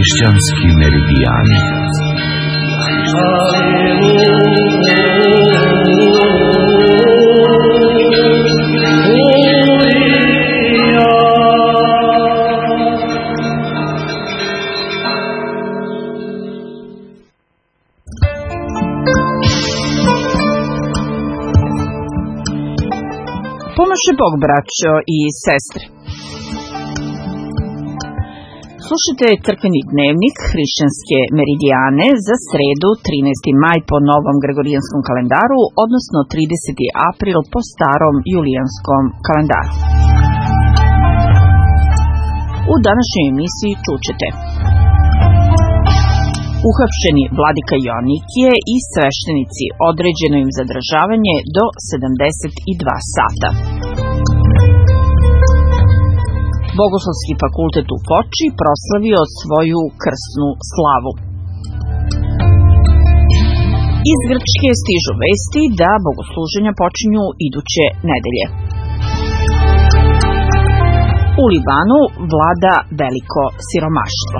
Hrišćanski meridijani. Pomože Bog, braćo i sestre. Slušajte crkveni dnevnik Hrišćanske meridijane za sredu 13. maj po novom gregorijanskom kalendaru, odnosno 30. april po starom julijanskom kalendaru. U današnjoj emisiji čućete: uhapšeni vladika Joanikije i sveštenici, određeno im zadržavanje do 72 sata. Bogoslovski fakultet u Foči proslavio svoju krsnu slavu. Iz Grčke stižu vesti da bogosluženja počinju iduće nedelje. U Libanu vlada veliko siromaštvo.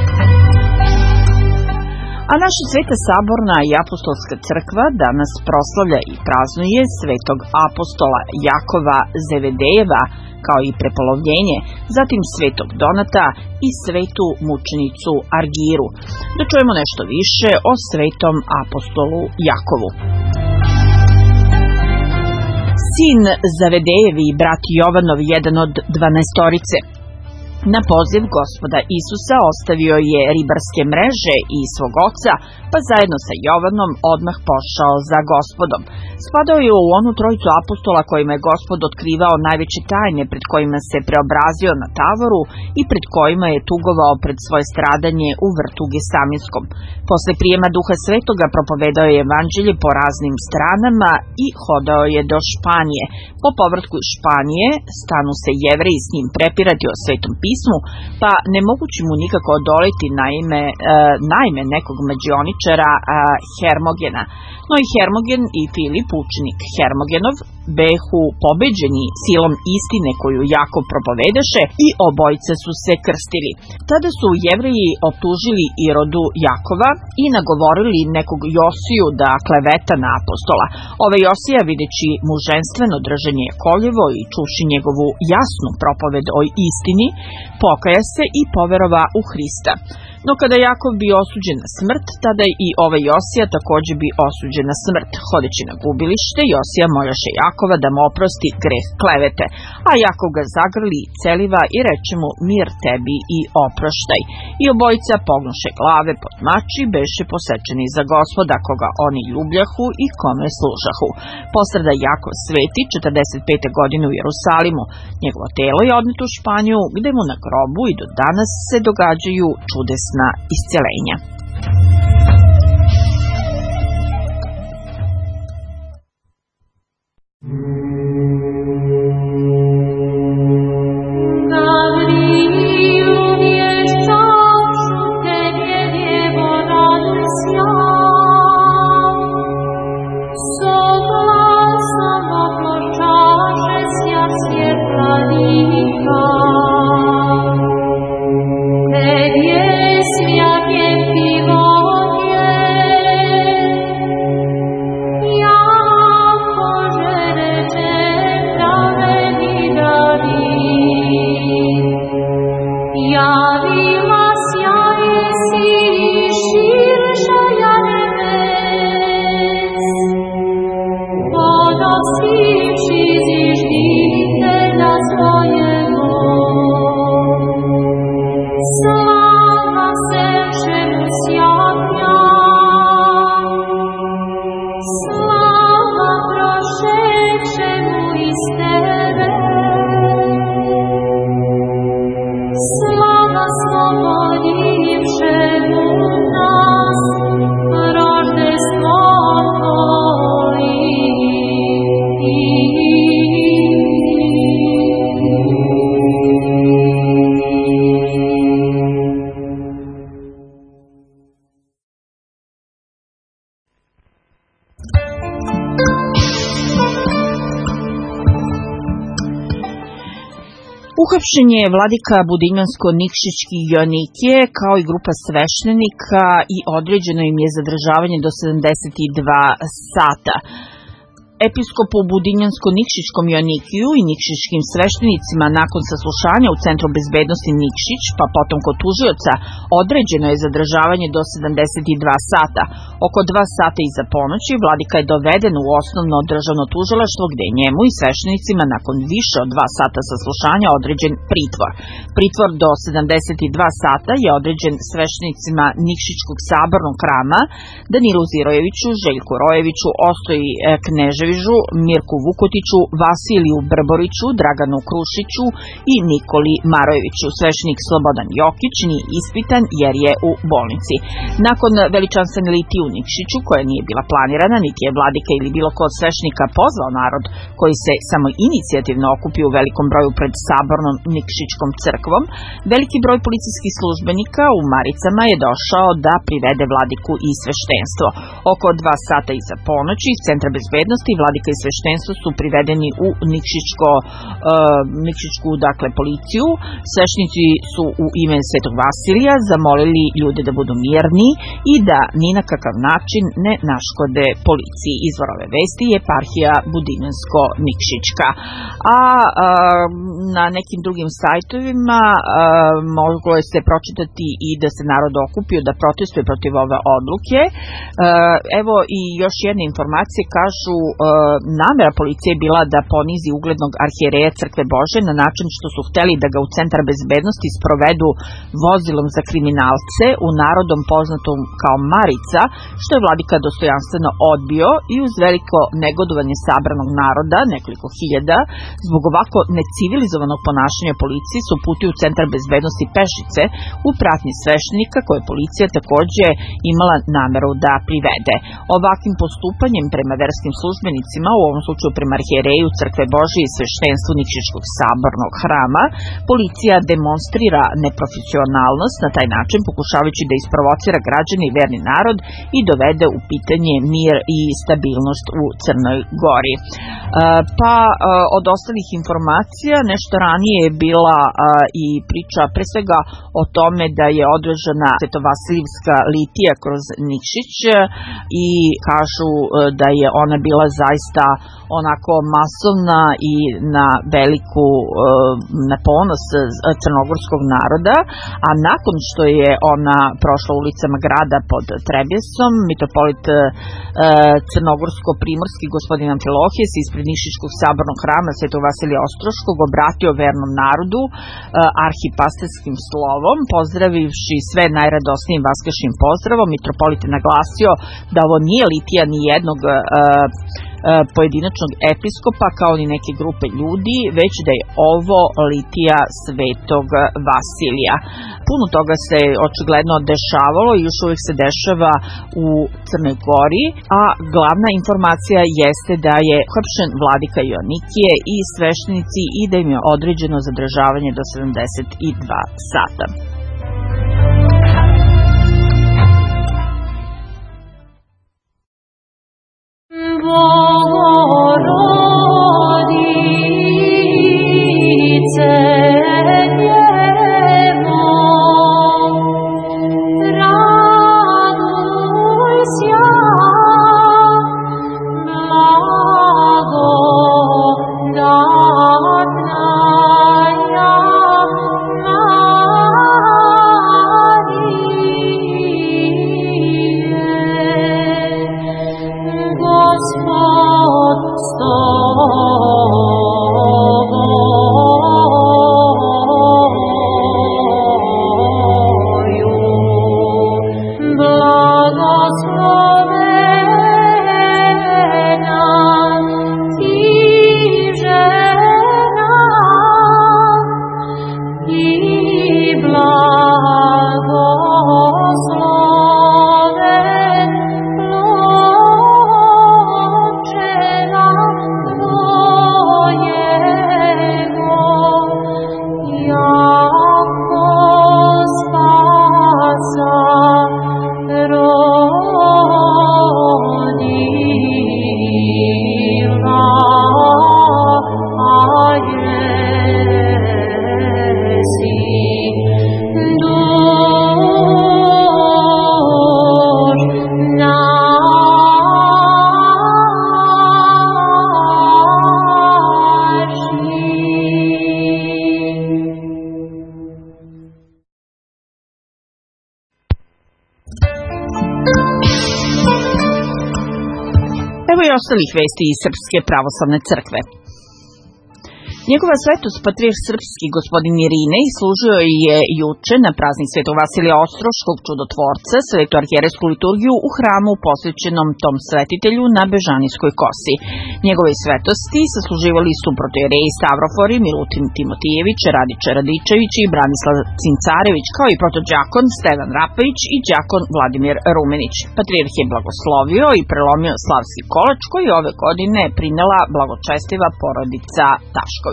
A naša Sveta Saborna i Apostolska crkva danas proslavlja i praznuje svetog apostola Jakova Zevedejeva, kao i prepolovljenje, zatim svetog Donata i svetu mučenicu Argiru. Da čujemo nešto više o svetom apostolu Jakovu. Sin Zavedejev i brat Jovanov, jedan od 12-orice, na poziv Gospoda Isusa ostavio je ribarske mreže i svog oca, pa zajedno sa Jovanom odmah pošao za Gospodom. Spadao je u onu trojicu apostola kojima je Gospod otkrivao najveće tajne, pred kojima se preobrazio na Tavoru i pred kojima je tugovao pred svoje stradanje u vrtu Gesaminskom. Posle prijema Duha Svetoga propovedao je evanđelje po raznim stranama i hodao je do Španije. Po povratku iz Španije stanu se Jevreji s njim prepirati o Svetom pismu, pa ne mogući mu nikako odoliti naime nekog mađioničara Hermogena. No i Hermogen i Filip, učenik Hermogenov, behu pobeđeni silom istine koju Jakov propovedaše i obojice su se krstili. Tada su Jevreji optužili Irodu Jakova i nagovorili nekog Josiju da kleveta na apostola. Josija, videći muženstveno držanje koljevo i čuši njegovu jasnu propoved o istini, pokaja se i poverova u Hrista. No kada Jakov bi osuđen na smrt, tada i Josija takođe bi osuđen na smrt. Hodeći na gubilište, Josija moljaše Jakova da mu oprosti greh klevete, a Jakov ga zagrli i celiva i reče mu: mir tebi i oproštaj. I obojica pognuše glave pod mač i beše posečeni za Gospoda, koga oni ljubljahu i kome služahu. Postrada Jakov sveti 45. godine u Jerusalimu. Njegovo telo je odneto u Španiju, gde mu na grobu i do danas se događaju čudesna isceljenja. Uhapšen je vladika Budinjansko-Nikšićki Joanikije kao i grupa sveštenika i određeno im je zadržavanje do 72 sata. Episkopu Budinjansko-Nikšićkom Joanikiju i nikšićkim sveštenicima nakon saslušanja u Centru bezbednosti Nikšić, pa potom kod tužioca, određeno je zadržavanje do 72 sata. Oko 2 sata iza ponoći vladika je doveden u osnovno državno tužilaštvo gde je njemu i sveštenicima nakon više od 2 sata saslušanja određen pritvor. Pritvor do 72 sata je određen sveštenicima Nikšićkog sabornog hrama Danilu Zirojeviću, Željku Rojeviću, Ostoji Kneževiću, Mirku Vukotiću, Vasiliju Brboriću, Draganu Krušiću i Nikoli Marojeviću. Sveštenik Slobodan Jokić nije ispitan jer je u bolnici. Nakon veličanstvene litije u Nikšiću, koja nije bila planirana, niti je vladika ili bilo ko od sveštenika pozvao narod koji se samo inicijativno okupio u velikom broju pred sabornom Nikšićkom crkvom, veliki broj policijskih službenika u maricama je došao da privede vladiku i sveštenstvo. Oko 2 sata iza ponoći iz Centra bezbednosti vladika i sveštenstvo su privedeni u Nikšićku policiju. Sveštenici su u ime Svetog Vasilija zamolili ljude da budu mirni i da ni na kakav način ne naškode policiji. Izvor ove vesti je eparhija Budinjansko-Nikšićka. A na nekim drugim sajtovima moglo je se pročitati i da se narod okupio da protestuje protiv ove odluke. Evo i još jedne informacije, kažu namera policije je bila da ponizi uglednog arhijereja Crkve Božje na način što su hteli da ga u Centar bezbednosti sprovedu vozilom za kriminalce u narodom poznatom kao Marica, što je vladika dostojanstveno odbio i uz veliko negodovanje sabranog naroda, nekoliko hiljada, zbog ovako necivilizovanog ponašanja policije su uputili u Centar bezbednosti pešice u pratnji sveštenika koje policija takođe imala nameru da privede. Ovakvim postupanjem prema verskim službenicima, u ovom slučaju prema arhijereju Crkve Božje i sveštenstvu Nikšićkog sabornog hrama, policija demonstrira neprofesionalnost na taj način pokušavajući da isprovocira građane i verni narod i dovede u pitanje mir i stabilnost u Crnoj Gori. Od ostalih informacija, nešto ranije je bila i priča pre svega o tome da je održana Svetovasilijevska litija kroz Nikšić i kažu da je ona bila zaista onako masovna i na ponos crnogorskog naroda, a nakon što je ona prošla ulicama grada pod Trebjesom, mitropolit crnogorsko-primorski gospodin Amfilohije se ispred Nikšićkog sabornog hrama Svetog Vasilija Ostroškog obratio vernom narodu arhipasterskim slovom, pozdravivši sve najradosnijim vaskršnjim pozdravom. Mitropolit je naglasio da ovo nije litija ni jednog pojedinačnog episkopa kao ni neke grupe ljudi, već da je ovo litija Svetog Vasilija. Puno toga se očigledno dešavalo i još uvijek se dešava u Crnoj Gori, a glavna informacija jeste da je uhapšen vladika Joanikije i sveštenici i da im je određeno zadržavanje do 72 sata. Oh ostalih vesti iz Srpske pravoslavne crkve. Njegova svetost patrijarh srpski gospodin Irinej služio je juče na praznik Svetog Vasilija Ostroškog čudotvorca svetu arhijerejsku liturgiju u hramu posvećenom tom svetitelju na Bežanijskoj kosi. Njegove svetosti sasluživali su protojereji Stavrofor i Milutin Timotijević, Radiče Radičević i Branislav Cincarević, kao i protođakon Stevan Rapajić i đakon Vladimir Rumenić. Patrijarh je blagoslovio i prelomio slavski kolač koji ove godine prinela blagočestiva porodica Tašković.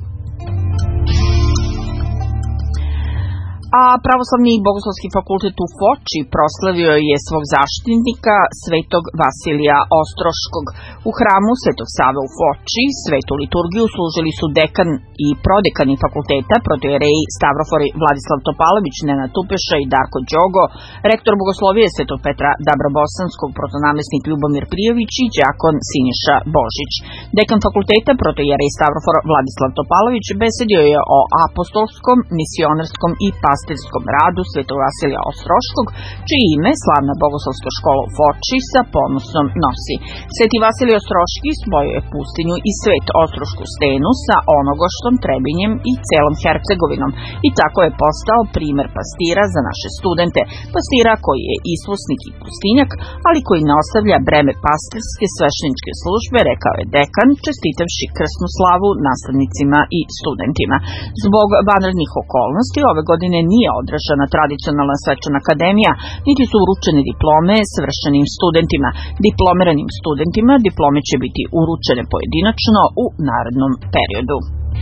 A Pravoslavni bogoslovski fakultet u Foči proslavio je svog zaštitnika Svetog Vasilija Ostroškog. U hramu Svetog Save u Foči svetu liturgiju služili su dekan i prodekani fakulteta, protojereji Stavrofori Vladislav Topalović, Nenad Tupeša i Darko Đogo, rektor bogoslovije Svetog Petra Dabrobosanskog, protonamestnik Ljubomir Prijović i đakon Siniša Božić. Dekan fakulteta, protojerej Stavrofor Vladislav Topalović, besedio je o apostolskom, misionarskom i pastirskom radu Svetog Vasilija Ostroškog, čije ime slavna bogoslovska škola u Foči sa ponosom nosi. Sveti Vasilij Ostroški spojio je pustinju i svet Ostrošku stenu sa Onogoštom, Trebinjem i celom Hercegovinom i tako je postao primer pastira za naše studente, pastira koji je isposnik i pustinjak, ali koji ne ostavlja breme pastirske svešteničke službe, rekao je dekan, čestitavši krsnu slavu naslednicima i studentima. Zbog vanrednih okolnosti ove godine nije održana tradicionalna svečana akademija, niti su uručene diplome svršenim studentima. Diplomiranim studentima diplome će biti uručene pojedinačno u narednom periodu.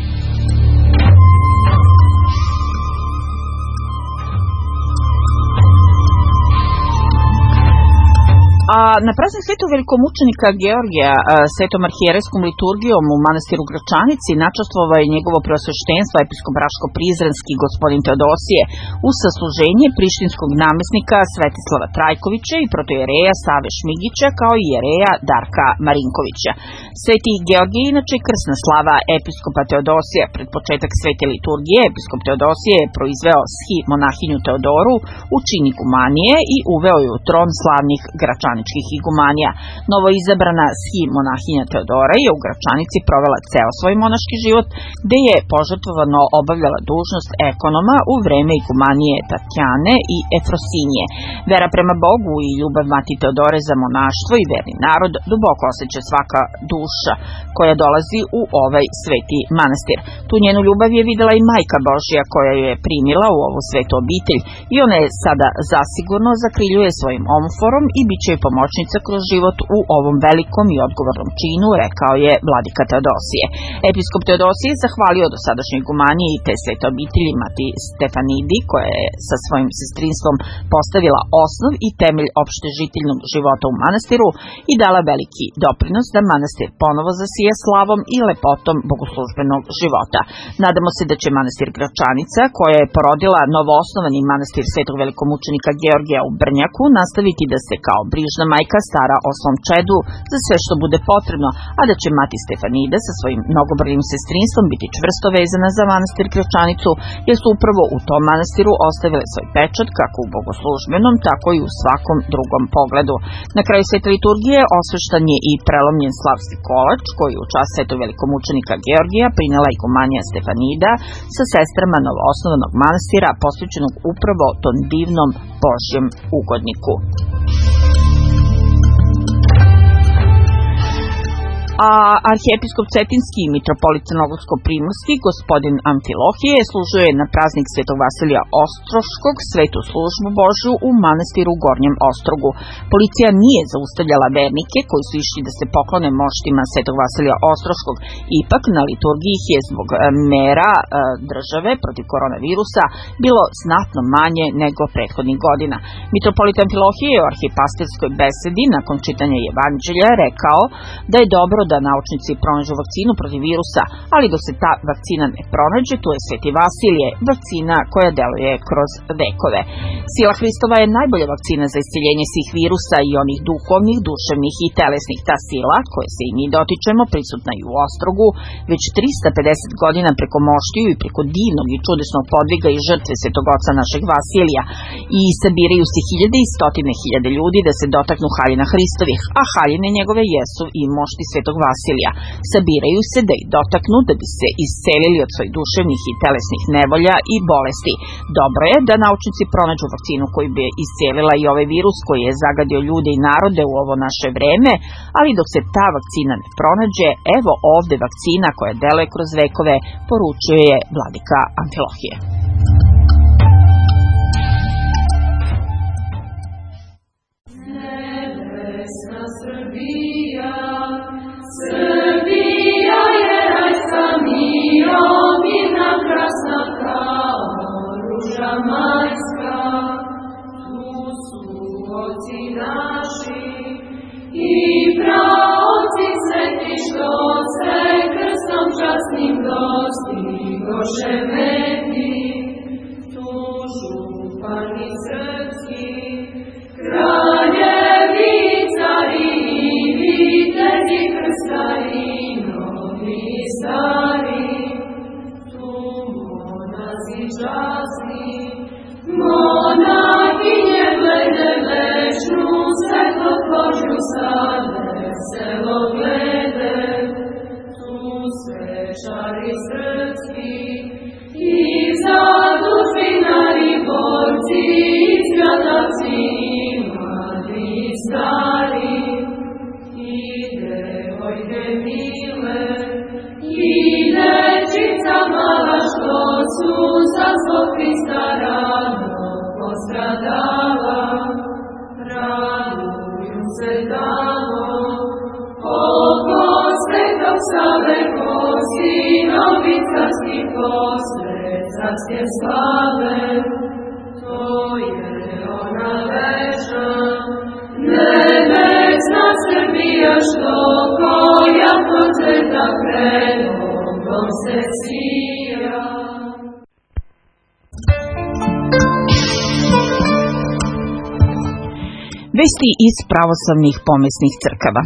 A na praznik svetog velikomučenika Georgija svetom arhijerejskom liturgijom u manastiru Gračanici načastvovao je njegovo preosveštenstvo episkop Raško-Prizrenski gospodin Teodosije uz sasluženje prištinskog namesnika Svetislava Trajkovića i protojereja Save Šmigića, kao i jereja Darka Marinkovića. Sveti Georgij inače krsna slava episkopa Teodosija. Pred početak svete liturgije episkop Teodosije je proizveo schi monahinju Teodoru u čin igumanije i uveo je u tron slavnih gračaničkih igumanija. Novo izabrana schi monahinja Teodora je u Gračanici provela ceo svoj monaški život, gde je požrtvovano obavljala dužnost ekonoma u vreme igumanije Tatjane i Efrosinije. Vera prema Bogu i ljubav mati Teodore za monaštvo i verni narod duboko osjeća svaka duša koja dolazi u ovaj sveti manastir. Tu njenu ljubav je videla i Majka Božja koja ju je primila u ovu svetu obitelj i ona je sada zasigurno zakriljuje svojim omforom i bit će pomoćnica kroz život u ovom velikom i odgovornom činu, rekao je vladika Teodosije. Episkop Teodosije zahvalio dosadašnjoj igumaniji i te svete obitelji mati Stefanidi, koja je sa svojim sestrinstvom postavila osnov i temelj opštežiteljnog života u manastiru i dala veliki doprinos da manastir ponovo zasije slavom i lepotom bogoslužbenog života. Nadamo se da će manastir Gračanica, koja je porodila novoosnovani manastir svetog velikomučenika Georgija u Brnjaku, nastaviti da se kao brižna majka stara o svom čedu za sve što bude potrebno, a da će mati Stefanida sa svojim mnogobrojnim sestrinstvom biti čvrsto vezana za manastir Gračanicu, jer su upravo u tom manastiru ostavile svoj pečat kako u bogoslužbenom, tako i u svakom drugom pogledu. Na kraju svete liturgije osveštan je i prelomljen slavski kolač, koji u čast svetog velikomučenika Georgija prinela igumanija Stefanida sa sestrama novoosnovanog manastira, posvećenog upravo tom divnom Božjem ugodniku. A arhijepiskop Cetinski i mitropolit Crnogorsko-primorski gospodin Amfilohije služio je na praznik svetog Vasilija Ostroškog svetu službu Božju u manastiru u Gornjem Ostrogu. Policija nije zaustavljala vernike koji su išli da se poklone moštima svetog Vasilija Ostroškog. Ipak na liturgiji ih je zbog mera države protiv koronavirusa bilo znatno manje nego prethodnih godina. Mitropolit Amfilohije je u arhipastirskoj besedi nakon čitanja evanđelja rekao da je dobro da naučnici pronađu vakcinu protiv virusa, ali dok se ta vakcina ne pronađe, tu je Sveti Vasilije, vakcina koja deluje kroz vekove. Sila Hristova je najbolja vakcina za isceljenje svih virusa i onih duhovnih, duševnih i telesnih. Ta sila, koje se i mi dotičemo, prisutna i u Ostrogu, već 350 godina preko moštiju i preko divnog i čudesnog podviga i žrtve Svetog oca našeg Vasilija. I sabiraju se hiljade i stotine hiljade ljudi da se dotaknu haljina Hristovih, a haljine njegove jesu i mošti Svetog Vasilija. Sabiraju se da ih dotaknu da bi se iscelili od svojih duševnih i telesnih nevolja i bolesti. Dobro je da naučnici pronađu vakcinu koju bi iscelila i ovaj virus koji je zagadio ljude i narode u ovo naše vreme, ali dok se ta vakcina ne pronađe, evo ovde vakcina koja deluje kroz vekove, poručuje vladika Amfilohije. Srbija je rajska mirom, mirna, krasna kao ruža majska. Tu su oci naši i praoci sveti, što se krstom časnim dostigoše meti. Tu župani srpski, kraljevi, cari i vitezi, krstari, novi i stari. Tu monasi časni, monahinje glede večnu, svetlo Božju sad veselo glede. Tu svečari srpski i zadužbinari, borci i stradavci, mladi i stari. I devojke mile, i dečica mala, što su za svog Hrista rano postradala. Raduju se tamo oko Svetog Save, ko sinovi carski posle carske slave. To je ona večna, nebesna Srbija, što koja procveta predlogom se sija. Vesti iz pravoslavnih pomesnih crkava.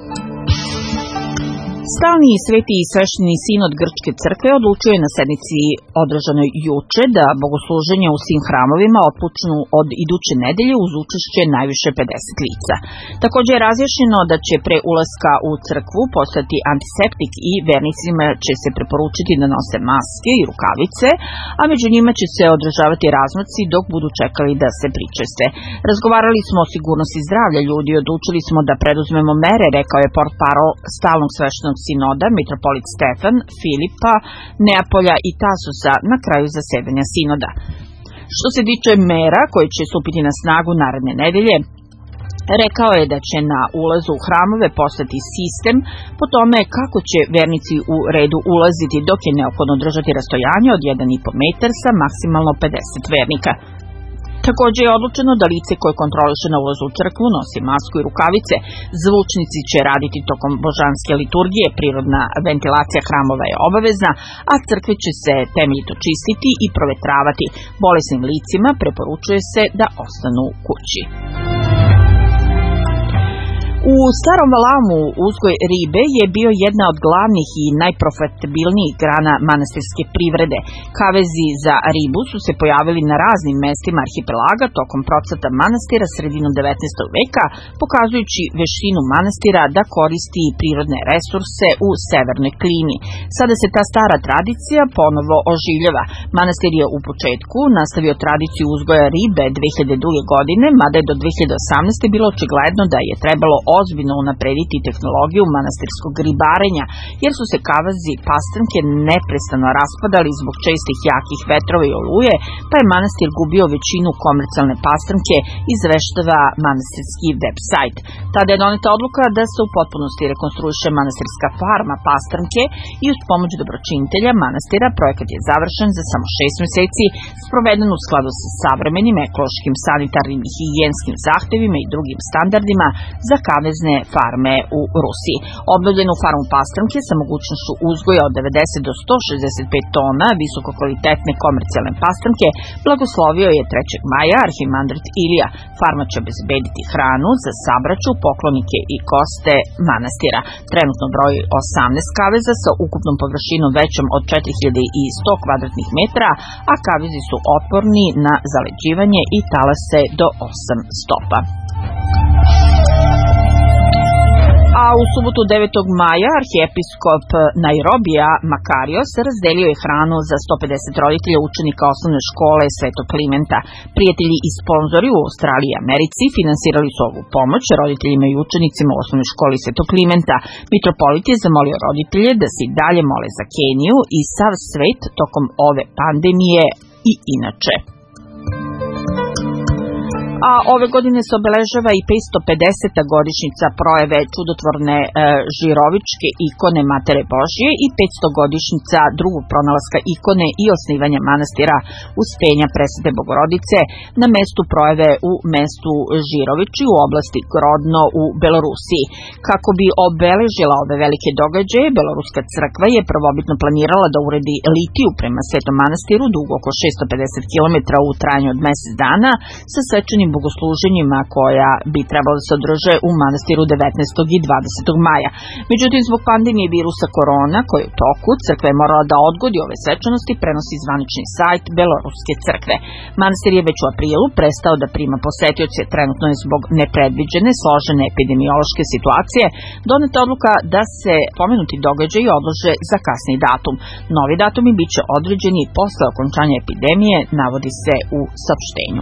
Stalni i sveti i svešteni sinod Grčke crkve odlučio je na sednici održanoj juče da bogosluženja u svim hramovima otpočnu od iduće nedelje uz učešće najviše 50 lica. Također je razjašnjeno da će pre ulaska u crkvu postati antiseptik i vernicima će se preporučiti da nose maske i rukavice, a među njima će se održavati razmaci dok budu čekali da se pričeste. Razgovarali smo o sigurnosti zdravlja ljudi i odlučili smo da preduzmemo mere, rekao je portparol stalnog sveštenog sinoda, mitropolit Stefan, Filipa, Neapolja i Tasusa na kraju zasedanja sinoda. Što se tiče mera koje će stupiti na snagu naredne nedelje, rekao je da će na ulazu u hramove postati sistem po tome kako će vernici u redu ulaziti, dok je neophodno držati rastojanje od 1,5 metar sa maksimalno 50 vernika. Također je odlučeno da lice koje kontroliše na ulazu u crkvu nosi masku i rukavice, zvučnici će raditi tokom božanske liturgije, prirodna ventilacija hramova je obavezna, a crkve će se temeljito čistiti i provetravati. Bolesnim licima preporučuje se da ostanu kući. U Starom Valamu uzgoj ribe je bio jedna od glavnih i najprofitabilnijih grana manastirske privrede. Kavezi za ribu su se pojavili na raznim mestima arhipelaga tokom procvata manastira sredinom 19. veka, pokazujući veštinu manastira da koristi prirodne resurse u severnoj klimi. Sada se ta stara tradicija ponovo oživljava. Manastir je u početku nastavio tradiciju uzgoja ribe 2002. godine, mada je do 2018. bilo očigledno da je trebalo ozbiljno unaprediti tehnologiju manastirskog ribarenja, jer su se kavazi i pastranke neprestano raspadali zbog čestih jakih vetrova i oluje, pa je manastir gubio većinu komercijalne pastranke, izveštava manastirski web sajt. Tada je doneta odluka da se u potpunosti rekonstruiše manastirska farma pastranke i uz pomoć dobročinitelja manastira projekat je završen za samo 6 meseci, sproveden u skladu sa savremenim ekološkim, sanitarnim i higijenskim zahtevima i drugim standardima za kaveze savezne farme u Rusiji. Obnovljenu farmu pastramke sa mogućnošću uzgoja od 90 do 165 tona visokokvalitetne komercijalne pastramke blagoslovio je 3. maja arhimandrit Ilija. Farma će obezbediti hranu za sabraću, poklonike i goste manastira. Trenutno broji 18 kaveza sa ukupnom površinom većom od 4100 kvadratnih metara, a kavezi su otporni na zaleđivanje i talase do 8 stopa. A u subotu 9. maja arhijepiskop Nairobija Makarios razdelio je hranu za 150 roditelja učenika osnovne škole Svetog Klimenta. Prijatelji i sponzori u Australiji i Americi finansirali su ovu pomoć roditeljima i učenicima u osnovnoj školi Svetog Klimenta. Mitropolit je zamolio roditelje da se i dalje mole za Keniju i sav svet tokom ove pandemije i inače. A ove godine se obeležava i 550. godišnjica projave čudotvorne žirovičke ikone Matere Božje i 500 godišnjica drugog pronalaska ikone i osnivanja manastira Uspenja Presvete Bogorodice na mestu projave u mestu Žiroviči u oblasti Grodno u Belorusiji. Kako bi obeležila ove velike događaje, Beloruska crkva je prvobitno planirala da uredi litiju prema Svetom manastiru dugo oko 650 km u trajanju od mesec dana sa svečanim bogosluženjima koja bi trebalo da se održe u manastiru 19. i 20. maja. Međutim, zbog pandemije virusa korona koji je u toku, crkva je morala da odgodi ove svečanosti, prenosi zvanični sajt Beloruske crkve. Manastir je već u aprilu prestao da prima posetioce, trenutno je zbog nepredviđene složene epidemiološke situacije doneta odluka da se pomenuti događaji odlože za kasni datum. Novi datumi biće određeni posle okončanja epidemije, navodi se u saopštenju.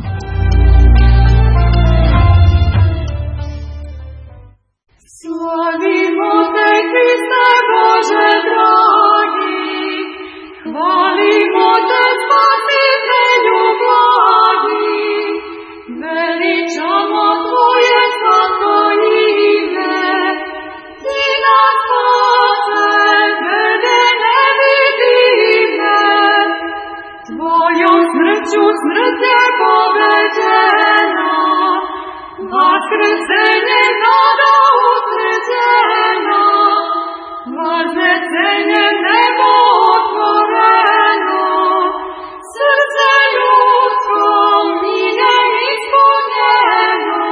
Slavimo te, Hriste Bože dragi, hvalimo te, Spasitelju blagi, veličamo Tvoje svato ime, Ti nas spase, tebe ne vidime, Tvojom smrću smrt je pobeđena, vaskrsenje nada utvrđena, vaznesenje nebo otvoreno, srce ljudsko miljem ispunjeno,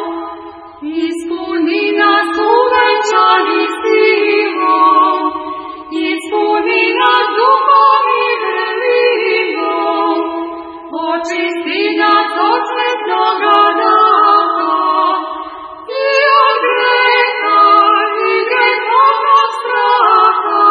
ispuni nas uvenčani silom, ispuni nas duhom i velinom, očisti nas od svetloga daha, i od greha i grehovnog straha,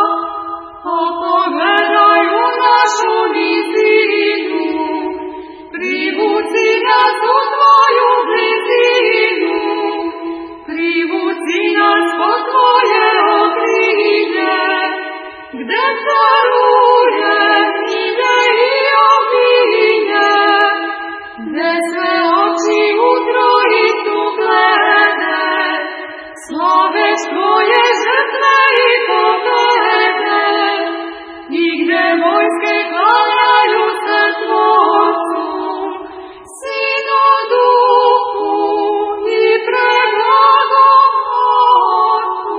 pogledaj u našu nizinu, privuci nas u Tvoju blizinu, privuci nas pod Tvoje okrilje, gde caruje milje i obilje, gde sve oči u Trojicu glede, slaveć Tvoje žrtve i pobede, i gde vojske klanjaju se Tvorcu, Sinu, Duhu i preblagom Otcu.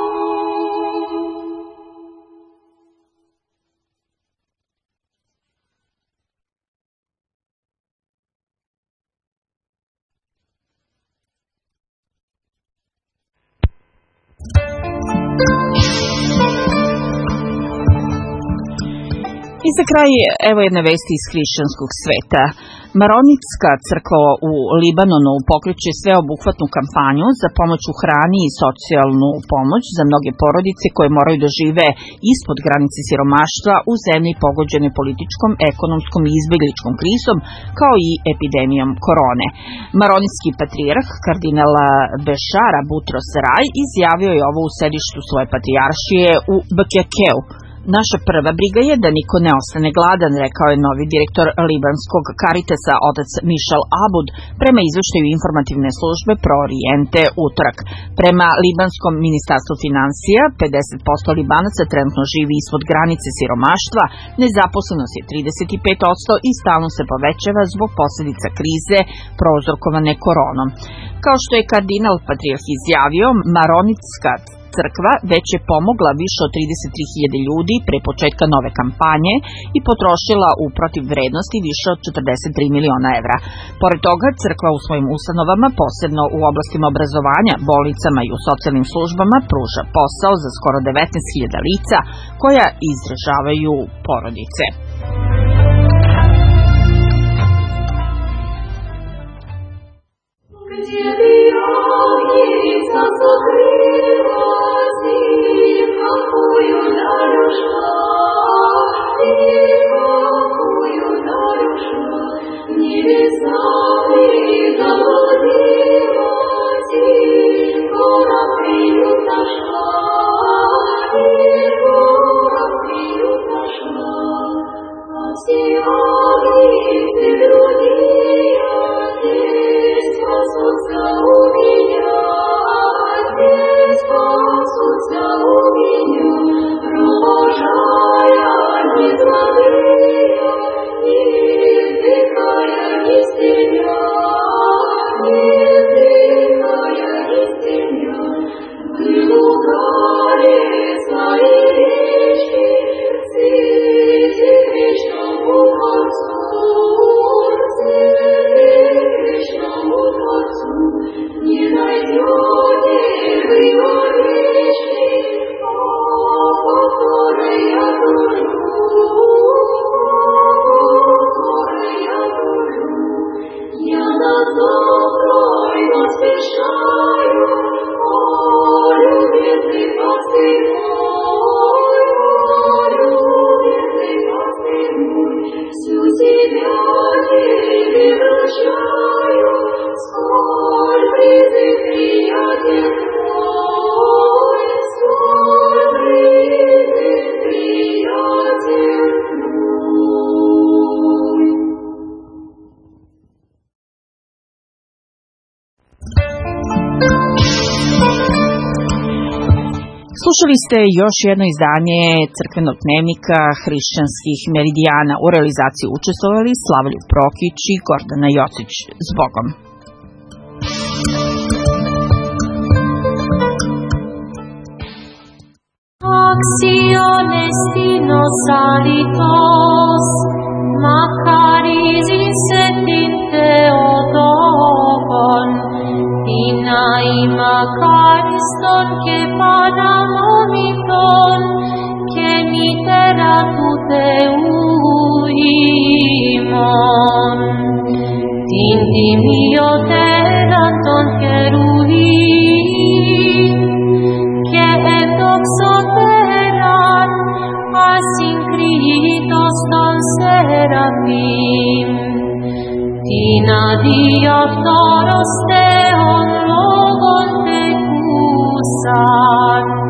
I za kraj, evo jedne vesti iz hrišćanskog sveta. Maronitska crkva u Libanonu pokreće sveobuhvatnu kampanju za pomoć u hrani i socijalnu pomoć za mnoge porodice koje moraju da žive ispod granice siromaštva u zemlji pogođenoj političkom, ekonomskom i izbegličkom krizom, kao i epidemijom korone. Maronitski patrijarh kardinal Bešara Butros Raj izjavio je ovo u sedištu svoje patrijaršije u Bkekeu. Naša prva briga je da niko ne ostane gladan, rekao je novi direktor libanskog Karitesa, otac Mišel Abud, prema izveštaju informativne službe Pro Oriente utorak. Prema libanskom ministarstvu finansija, 50% Libanaca trenutno živi ispod granice siromaštva, nezaposlenost je 35% i stalno se povećava zbog posljedica krize prouzrokovane koronom. Kao što je kardinal Patriarh izjavio, Maronitska crkva već je pomogla više od 33.000 ljudi pre početka nove kampanje i potrošila u protivvrednosti više od 43 miliona evra. Pored toga, crkva u svojim ustanovama, posebno u oblastima obrazovanja, bolnicama i u socijalnim službama, pruža posao za skoro 19.000 lica koja izdržavaju porodice. Slušali ste još jedno izdanje crkvenog dnevnika hrišćanskih meridijana. U realizaciji učestvovali Slavoljub Prokić i Gordana Jocić. Zbogom. Acciones dinos alitos, macaris insetim Theotokon, Inai macariston que panamomiton, que mitera tute uimon. Tintimio teranton querubim, que endoxoteran asincritos ton serafim. Tina diaptoros teon logon te cusan.